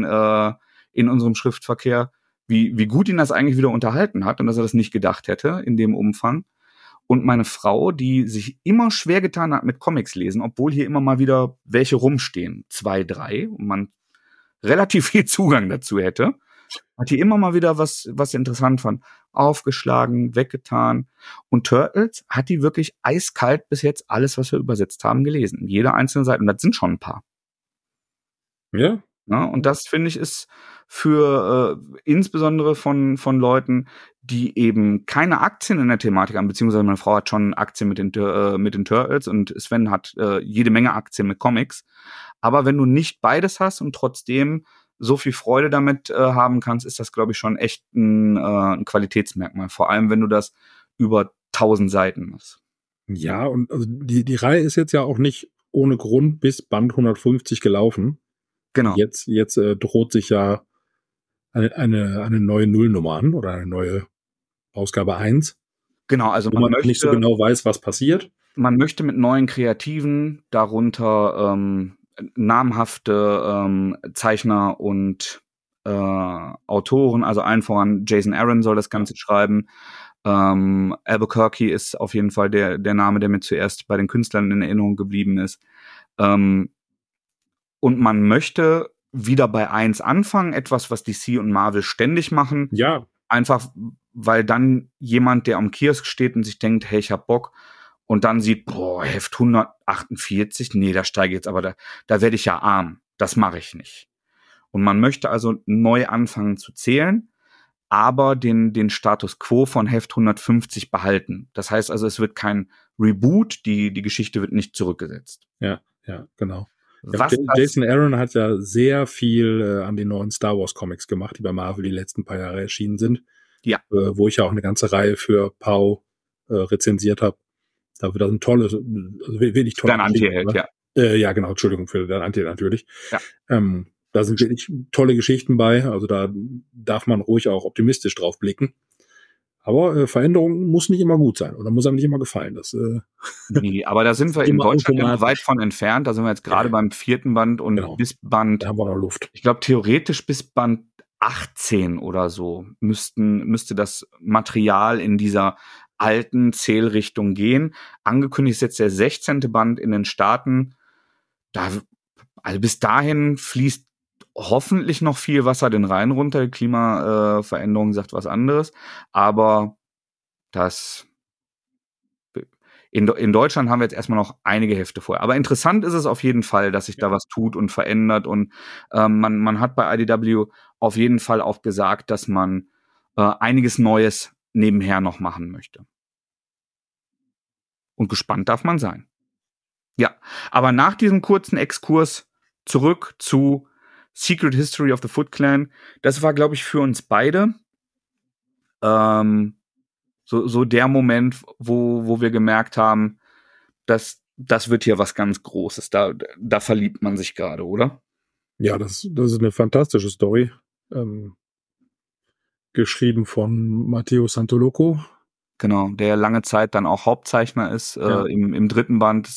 in unserem Schriftverkehr, wie gut ihn das eigentlich wieder unterhalten hat und dass er das nicht gedacht hätte in dem Umfang. Und meine Frau, die sich immer schwer getan hat mit Comics lesen, obwohl hier immer mal wieder welche rumstehen, 2, 3, und man relativ viel Zugang dazu hätte, hat die immer mal wieder was interessant fand, aufgeschlagen, weggetan. Und Turtles hat die wirklich eiskalt bis jetzt alles, was wir übersetzt haben, gelesen. Jede einzelne Seite. Und das sind schon ein paar. Ja. Ja, und das, finde ich, ist für insbesondere von Leuten, die eben keine Aktien in der Thematik haben, beziehungsweise meine Frau hat schon Aktien mit den Turtles und Sven hat jede Menge Aktien mit Comics. Aber wenn du nicht beides hast und trotzdem so viel Freude damit haben kannst, ist das, glaube ich, schon echt ein Qualitätsmerkmal. Vor allem, wenn du das über 1000 Seiten machst. Ja, und also die Reihe ist jetzt ja auch nicht ohne Grund bis Band 150 gelaufen. Genau. Jetzt droht sich ja eine neue Nullnummer an oder eine neue Ausgabe 1. Genau, also wo man nicht so genau weiß, was passiert. Man möchte mit neuen Kreativen, darunter namhafte Zeichner und Autoren, also allen voran Jason Aaron soll das Ganze schreiben. Albuquerque ist auf jeden Fall der Name, der mir zuerst bei den Künstlern in Erinnerung geblieben ist. Und man möchte wieder bei 1 anfangen, etwas, was DC und Marvel ständig machen. Ja. Einfach, weil dann jemand, der am Kiosk steht und sich denkt, hey, ich hab Bock, und dann sieht, boah, Heft 148, nee, da steige ich jetzt, aber da werde ich ja arm. Das mache ich nicht. Und man möchte also neu anfangen zu zählen, aber den Status quo von Heft 150 behalten. Das heißt also, es wird kein Reboot, die Geschichte wird nicht zurückgesetzt. Ja, genau. Ja, Jason Aaron hat ja sehr viel an den neuen Star Wars Comics gemacht, die bei Marvel die letzten paar Jahre erschienen sind. Ja. Wo ich ja auch eine ganze Reihe für Pau rezensiert habe. Da wird das ein tolles, also wirklich tolle Dein Anti-Held, ja. Ja, genau, Entschuldigung für dein Anti-Held natürlich. Ja. Da sind wirklich tolle Geschichten bei, also da darf man ruhig auch optimistisch drauf blicken. Aber Veränderung muss nicht immer gut sein oder muss einem nicht immer gefallen. Nee, aber da sind wir in Deutschland ja noch weit von entfernt. Da sind wir jetzt gerade beim 4. Band und genau. Bis Band, da haben wir noch Luft. Ich glaube, theoretisch bis Band 18 oder so müsste das Material in dieser alten Zählrichtung gehen. Angekündigt ist jetzt der 16. Band in den Staaten. Also bis dahin fließt hoffentlich noch viel Wasser den Rhein runter. Die Klimaveränderung sagt was anderes. Aber in Deutschland haben wir jetzt erstmal noch einige Hefte vorher. Aber interessant ist es auf jeden Fall, dass sich da was tut und verändert. Und man hat bei IDW auf jeden Fall auch gesagt, dass man einiges Neues nebenher noch machen möchte. Und gespannt darf man sein. Ja, aber nach diesem kurzen Exkurs zurück zu Secret History of the Foot Clan. Das war, glaube ich, für uns beide so der Moment, wo wir gemerkt haben, dass das wird hier was ganz Großes. Da verliebt man sich gerade, oder? Ja, das ist eine fantastische Story. Geschrieben von Matteo Santoloco. Genau, der lange Zeit dann auch Hauptzeichner ist, im 3. Band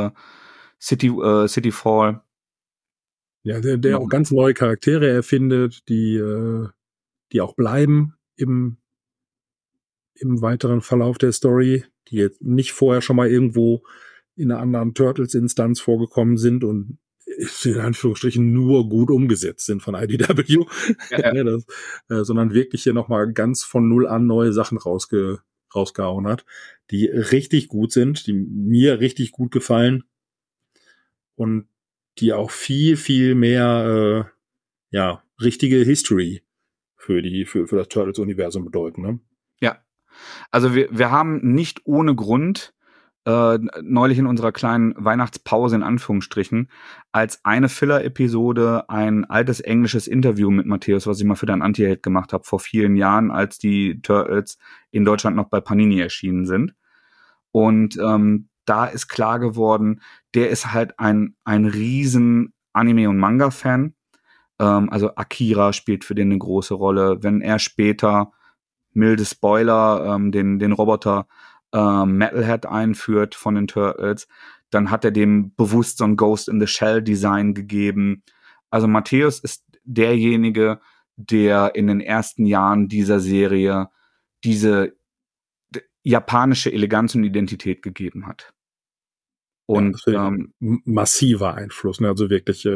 City Fall. Ja, der auch ganz neue Charaktere erfindet, die auch bleiben im weiteren Verlauf der Story, die jetzt nicht vorher schon mal irgendwo in einer anderen Turtles-Instanz vorgekommen sind und in Anführungsstrichen nur gut umgesetzt sind von IDW, Ja, ja. ne, sondern wirklich hier nochmal ganz von Null an neue Sachen rausgehauen hat, die richtig gut sind, die mir richtig gut gefallen und die auch viel, viel mehr richtige History für das Turtles-Universum bedeuten. Ne? Ja. Also wir haben nicht ohne Grund neulich in unserer kleinen Weihnachtspause in Anführungsstrichen als eine Filler-Episode ein altes englisches Interview mit Matthäus, was ich mal für dein Anti-Held gemacht habe, vor vielen Jahren, als die Turtles in Deutschland noch bei Panini erschienen sind. Und da ist klar geworden, der ist halt ein riesen Anime- und Manga-Fan. Also Akira spielt für den eine große Rolle. Wenn er später, milde Spoiler, den Roboter Metalhead einführt von den Turtles, dann hat er dem bewusst so ein Ghost in the Shell Design gegeben. Also Matthäus ist derjenige, der in den ersten Jahren dieser Serie diese japanische Eleganz und Identität gegeben hat. Ja, Und das ist massiver Einfluss, ne? Also wirklich,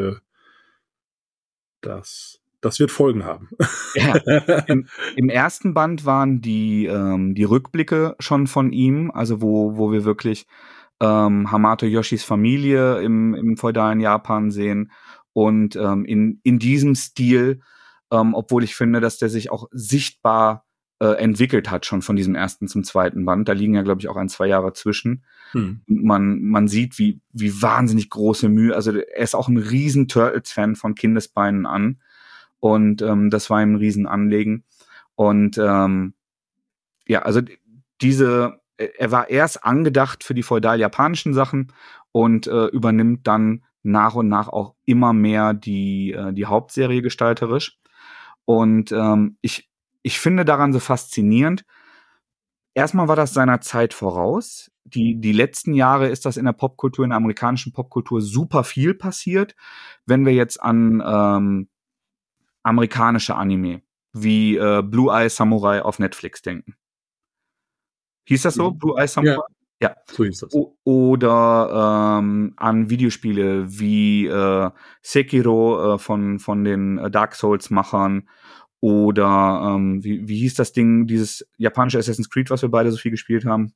das wird Folgen haben. ja, im ersten Band waren die Rückblicke schon von ihm, also wo wir wirklich Hamato Yoshis Familie im feudalen Japan sehen. Und in diesem Stil, obwohl ich finde, dass der sich auch sichtbar entwickelt hat, schon von diesem ersten zum zweiten Band. Da liegen ja, glaube ich, auch 1-2 Jahre zwischen. Man sieht, wie wahnsinnig große Mühe, also er ist auch ein riesen Turtles-Fan von Kindesbeinen an. Und das war ihm ein Riesenanliegen. Und ja, also er war erst angedacht für die feudal-japanischen Sachen und übernimmt dann nach und nach auch immer mehr die Hauptserie gestalterisch. Und ich finde daran so faszinierend. Erstmal war das seiner Zeit voraus. Die letzten Jahre ist das in der Popkultur, in der amerikanischen Popkultur super viel passiert. Wenn wir jetzt an amerikanische Anime wie Blue Eye Samurai auf Netflix denken. Hieß das so? Blue Eye Samurai? Ja. So hieß das. Oder an Videospiele wie Sekiro von den Dark Souls-Machern oder wie hieß das Ding, dieses japanische Assassin's Creed, was wir beide so viel gespielt haben?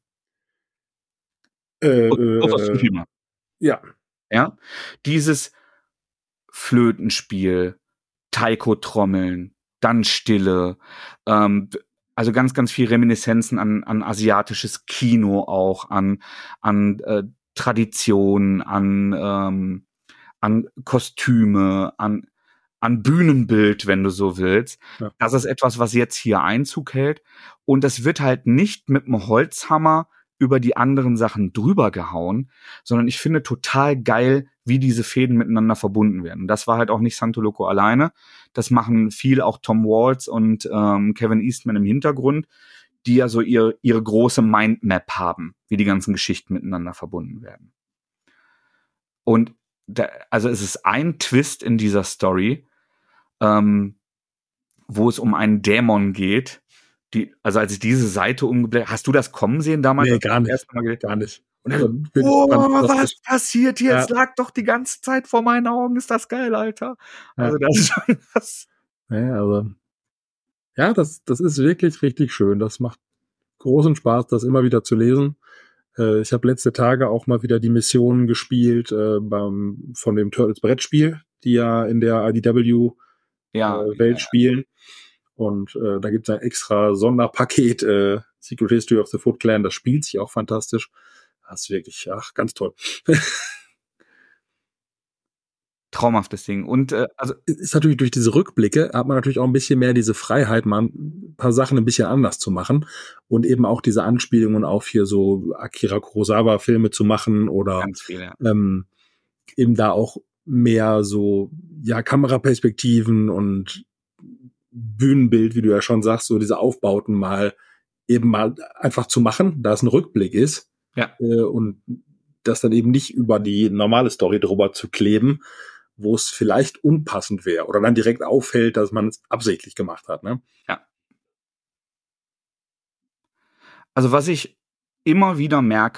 Ja. Ja. Dieses Flötenspiel, Taiko-Trommeln, dann Stille, also ganz, ganz viel Reminiszenzen an asiatisches Kino auch, an Tradition, an Kostüme, an Bühnenbild, wenn du so willst. Ja. Das ist etwas, was jetzt hier Einzug hält. Und das wird halt nicht mit einem Holzhammer über die anderen Sachen drüber gehauen, sondern ich finde total geil, wie diese Fäden miteinander verbunden werden. Das war halt auch nicht Santoloco alleine. Das machen viel auch Tom Waltz und Kevin Eastman im Hintergrund, die ja so ihre große Mindmap haben, wie die ganzen Geschichten miteinander verbunden werden. Und also es ist ein Twist in dieser Story, wo es um einen Dämon geht. Also als ich diese Seite umgeblättert, hast du das kommen sehen damals? Nee, gar nicht. Gar nicht. Und dann, was passiert hier? Es lag doch die ganze Zeit vor meinen Augen. Ist das geil, Alter. Also das ist schon das. Ja, also das ist wirklich richtig schön. Das macht großen Spaß, das immer wieder zu lesen. Ich habe letzte Tage auch mal wieder die Missionen gespielt von dem Turtles Brettspiel, die ja in der IDW Welt spielen. Und da gibt es ein extra Sonderpaket, Secret History of the Foot Clan. Das spielt sich auch fantastisch. Das ist wirklich, ganz toll. Traumhaftes Ding. Und also ist natürlich durch diese Rückblicke hat man natürlich auch ein bisschen mehr diese Freiheit, mal ein paar Sachen ein bisschen anders zu machen und eben auch diese Anspielungen auf hier so Akira Kurosawa Filme zu machen oder ganz viel, ja. Eben da auch mehr so Kameraperspektiven und Bühnenbild, wie du ja schon sagst, so diese Aufbauten mal einfach zu machen, da es ein Rückblick ist. Ja. Und das dann eben nicht über die normale Story drüber zu kleben, wo es vielleicht unpassend wäre oder dann direkt auffällt, dass man es absichtlich gemacht hat. Ne? Ja. Also was ich immer wieder merke,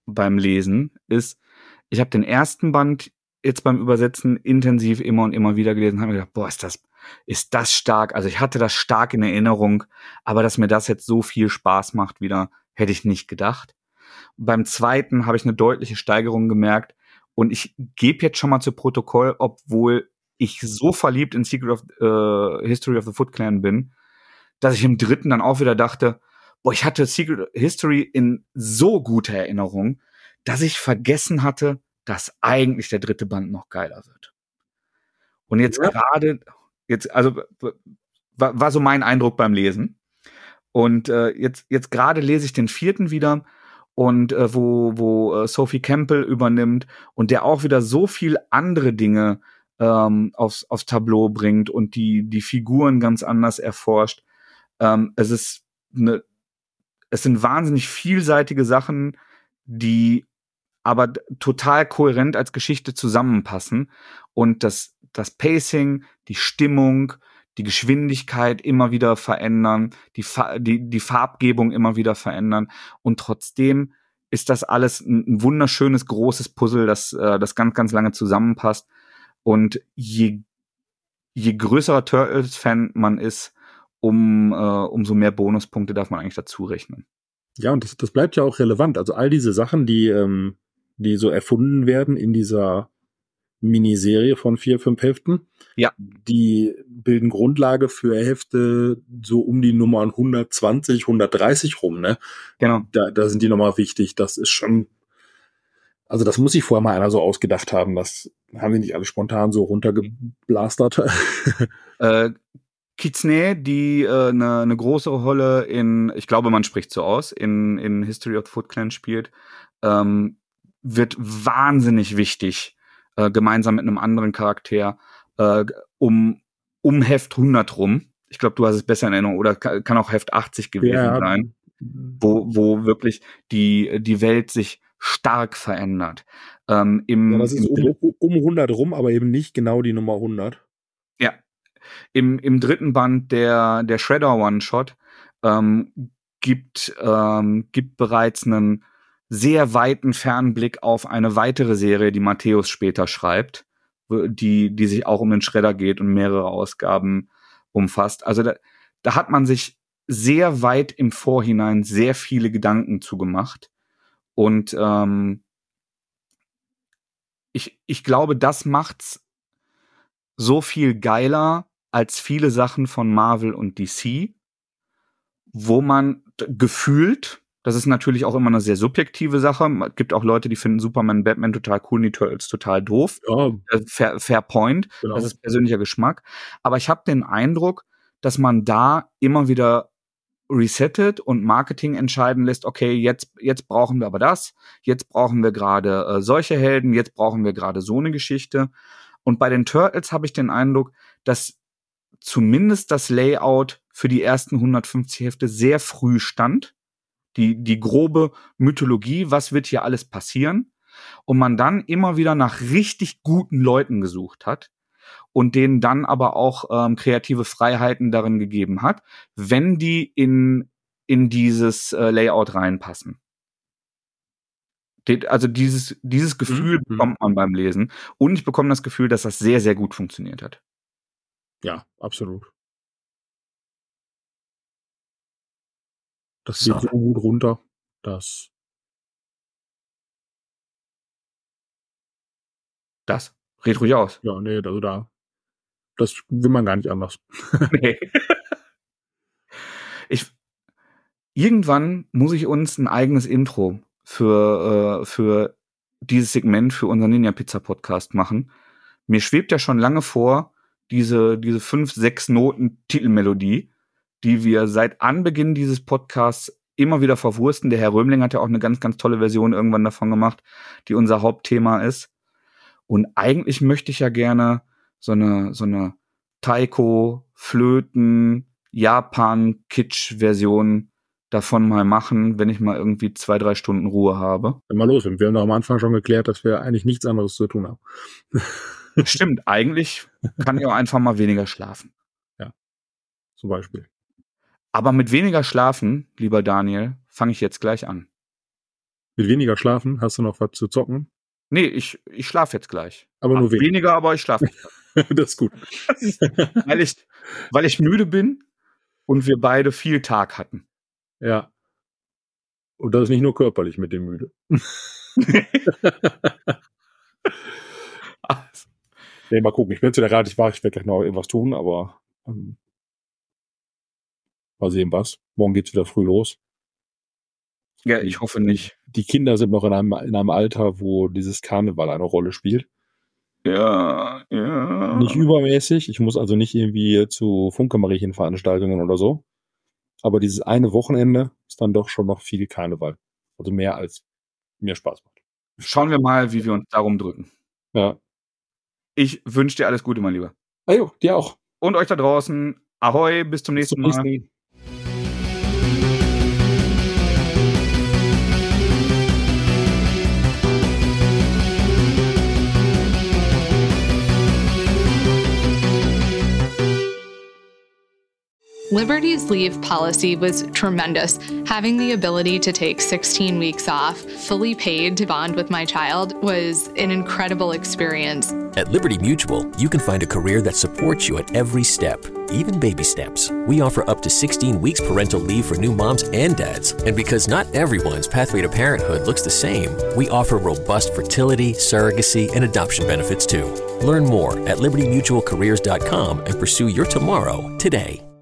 beim Lesen ist, ich habe den ersten Band jetzt beim Übersetzen intensiv immer und immer wieder gelesen und habe mir gedacht, boah, ist das stark. Also ich hatte das stark in Erinnerung, aber dass mir das jetzt so viel Spaß macht wieder, hätte ich nicht gedacht. Beim zweiten habe ich eine deutliche Steigerung gemerkt und ich gebe jetzt schon mal zu Protokoll, obwohl ich so verliebt in History of the Foot Clan bin, dass ich im dritten dann auch wieder dachte, boah, ich hatte Secret History in so guter Erinnerung, dass ich vergessen hatte, dass eigentlich der dritte Band noch geiler wird. Und jetzt Ja. gerade, also war so mein Eindruck beim Lesen. Und jetzt gerade lese ich den vierten wieder und wo Sophie Campbell übernimmt und der auch wieder so viel andere Dinge aufs Tableau bringt und die Figuren ganz anders erforscht. Es sind wahnsinnig vielseitige Sachen, die aber total kohärent als Geschichte zusammenpassen und das Pacing, die Stimmung, die Geschwindigkeit immer wieder verändern, die Farbgebung immer wieder verändern und trotzdem ist das alles ein wunderschönes großes Puzzle, das ganz ganz lange zusammenpasst und je größerer Turtles-Fan man ist, umso mehr Bonuspunkte darf man eigentlich dazu rechnen. Ja, und das bleibt ja auch relevant. Also all diese Sachen, die so erfunden werden in dieser Miniserie von 4, 5 Heften, Ja, die bilden Grundlage für Hefte so um die Nummern 120, 130 rum, ne? genau. Da sind die nochmal wichtig. Das ist schon, also das muss sich vorher mal einer so ausgedacht haben. Das haben die nicht alle spontan so runtergeblastert. Kitsune, die eine größere Rolle ich glaube, man spricht so aus, in History of the Foot Clan spielt, wird wahnsinnig wichtig, gemeinsam mit einem anderen Charakter, um Heft 100 rum. Ich glaube, du hast es besser in Erinnerung, oder kann auch Heft 80 gewesen sein, wo wirklich die Welt sich stark verändert. Ja, das ist um 100 rum, aber eben nicht genau die Nummer 100. Ja, im dritten Band der Shredder One-Shot gibt bereits einen sehr weiten Fernblick auf eine weitere Serie, die Matthäus später schreibt, die sich auch um den Shredder geht und mehrere Ausgaben umfasst. Also da hat man sich sehr weit im Vorhinein sehr viele Gedanken zugemacht. Und ich glaube, das macht's so viel geiler als viele Sachen von Marvel und DC, wo man gefühlt, das ist natürlich auch immer eine sehr subjektive Sache, es gibt auch Leute, die finden Superman, Batman total cool, die Turtles total doof. Ja, Fair point, genau. das ist persönlicher Geschmack. Aber ich habe den Eindruck, dass man da immer wieder resettet und Marketing entscheiden lässt, okay, jetzt brauchen wir aber das, jetzt brauchen wir gerade solche Helden, jetzt brauchen wir gerade so eine Geschichte. Und bei den Turtles habe ich den Eindruck, dass zumindest das Layout für die ersten 150 Hefte sehr früh stand. Die grobe Mythologie, was wird hier alles passieren? Und man dann immer wieder nach richtig guten Leuten gesucht hat und denen dann aber auch kreative Freiheiten darin gegeben hat, wenn die in dieses Layout reinpassen. Also dieses Gefühl bekommt man beim Lesen. Und ich bekomme das Gefühl, dass das sehr, sehr gut funktioniert hat. Ja, absolut. Das So. geht so gut runter, dass Das. Red ruhig aus. ja, nee, also das will man gar nicht anders. Nee. Irgendwann muss ich uns ein eigenes Intro für dieses Segment, für unseren Ninja-Pizza-Podcast machen. Mir schwebt ja schon lange vor, diese 5, 6 Noten Titelmelodie, die wir seit Anbeginn dieses Podcasts immer wieder verwursten. Der Herr Römling hat ja auch eine ganz, ganz tolle Version irgendwann davon gemacht, die unser Hauptthema ist. Und eigentlich möchte ich ja gerne so eine Taiko, Flöten, Japan-Kitsch-Version davon mal machen, wenn ich mal irgendwie 2, 3 Stunden Ruhe habe. Mal los, wir haben doch am Anfang schon geklärt, dass wir eigentlich nichts anderes zu tun haben. Stimmt, eigentlich kann ich auch einfach mal weniger schlafen. Ja, zum Beispiel. Aber mit weniger Schlafen, lieber Daniel, fange ich jetzt gleich an. Mit weniger Schlafen hast du noch was zu zocken? Nee, ich schlafe jetzt gleich. Aber nur weniger, aber ich schlafe. Das ist gut. Weil ich müde bin und wir beide viel Tag hatten. Ja. Und das ist nicht nur körperlich mit dem müde. Nee, mal gucken. Ich bin zu der Rat, ich werde gleich noch irgendwas tun, aber mal sehen was. Morgen geht's wieder früh los. Ja, ich hoffe nicht. Die Kinder sind noch in einem Alter, wo dieses Karneval eine Rolle spielt. Ja. Nicht übermäßig. Ich muss also nicht irgendwie zu Funke-Mariechen-Veranstaltungen oder so. Aber dieses eine Wochenende ist dann doch schon noch viel Karneval. Also mehr als mir Spaß macht. Schauen wir mal, wie wir uns darum drücken. Ja. Ich wünsche dir alles Gute, mein Lieber. Jo, dir auch. Und euch da draußen. Ahoi, bis zum nächsten Mal. Liberty's leave policy was tremendous. Having the ability to take 16 weeks off, fully paid to bond with my child, was an incredible experience. At Liberty Mutual, you can find a career that supports you at every step, even baby steps. We offer up to 16 weeks parental leave for new moms and dads. And because not everyone's pathway to parenthood looks the same, we offer robust fertility, surrogacy, and adoption benefits too. Learn more at libertymutualcareers.com and pursue your tomorrow today.